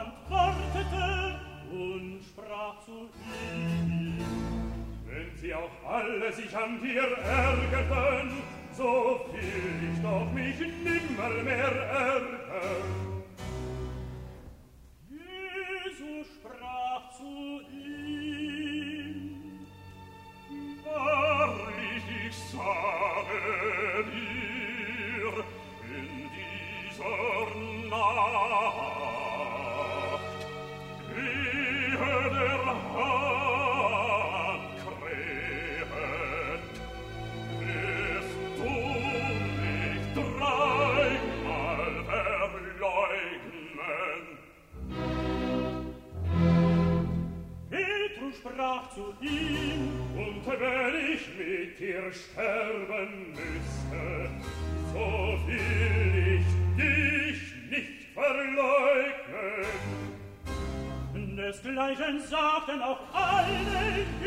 antwortete und sprach zu ihm: Wenn sie auch alle sich an dir ärgerten, so will ich doch mich nimmer mehr ärgern. Jesus sprach zu ihm: Wahrlich, ich sage dir, in dieser Nacht ehe der Hahn krähet, wirst du mich dreimal verleugnen. Petrus sprach zu ihm: Und wenn ich mit dir sterben müsste, so will ich dich nicht verleugnen. Desgleichen sagten auch alle